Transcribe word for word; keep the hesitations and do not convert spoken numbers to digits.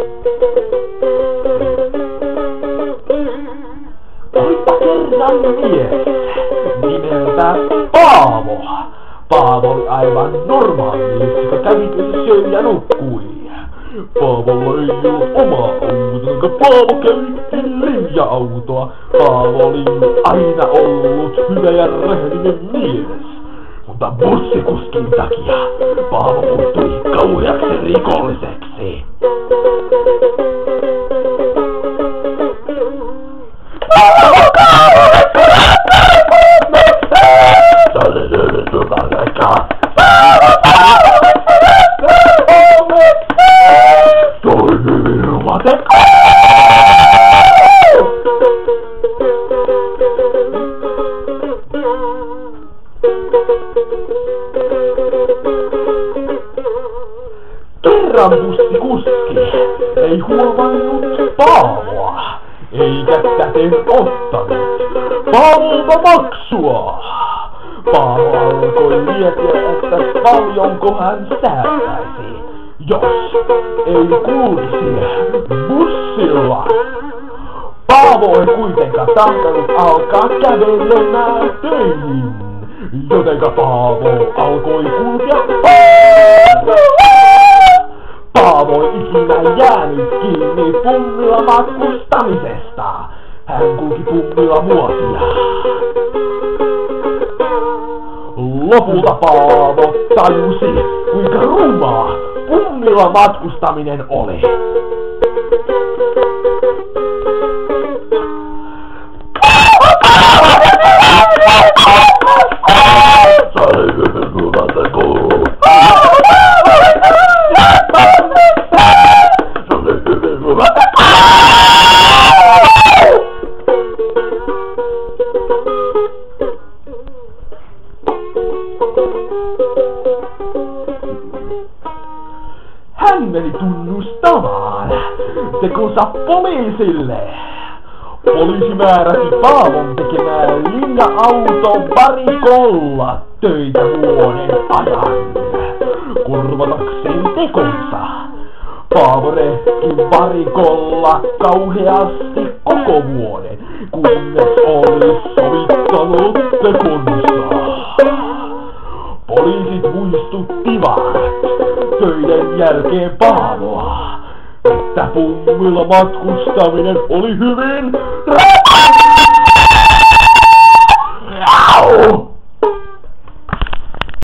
Olipa kerran mies nimeltä Paavo. Paavo oli aivan normaali, joka kävi työssä, söi ja nukkui. Paavolla ei ollut omaa autoa, Paavo käytti linja-autoa. Paavo oli aina ollut hyvä ja rehellinen mies. Mutta bussikuskin takia Paavo muuttui kauheaksi rikolliseksi. Kerran bussikuski ei huomannut Paavoa, eikä täten ottanut Paavolta maksua. Paavo alkoi miettiä, että paljonko hän säästäisi, jos ei kulkisi bussilla. Paavo ei kuitenkaan tahtonut alkaa kävelemään töihin, jotenka Paavo alkoi kulkea Paavoa. Paavo ei ikinä jäänyt kiinni pummilla matkustamisesta. Hän kulki pummilla vuosia. Lopulta Paavo tajusi, kuinka rumaa pummilla matkustaminen oli. Hän meni tunnustamaan tekonsa poliisille. Poliisi määräsi Paavon tekemään linja-auton varikolla töitä vuoden ajan korvatakseen tekonsa. Paavo rehki varikolla kauheasti koko vuoden, kunnes oli sovittanut tekonsa. Poliisit muistuttivat töiden jälkeen Paavoa, että pummilla matkustaminen oli hyvin